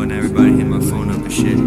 and everybody hit my phone up and shit.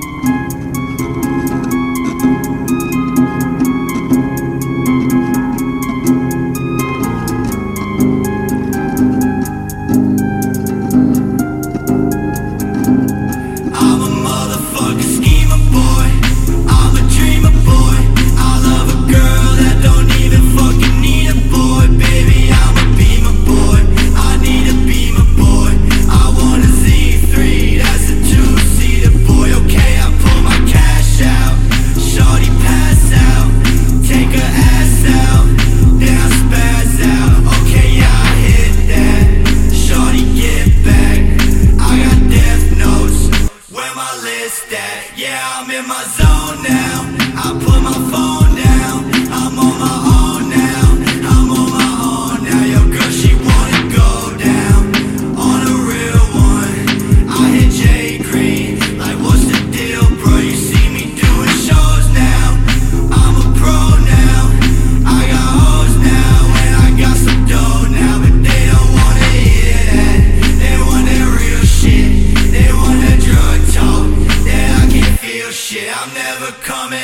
Yeah, I'm in my zone now. I put my phone down. I'm on my own now. I'm on my own now. Yo, girl, she wanna go down on a real one. I hit Jay Green, like what's the deal, bro? You see me doing shows now. I'm a pro now. I got hoes now, and I got some dough now, but they don't wanna hear that. They want that real shit. They want that drug talk. Shit, I'm never coming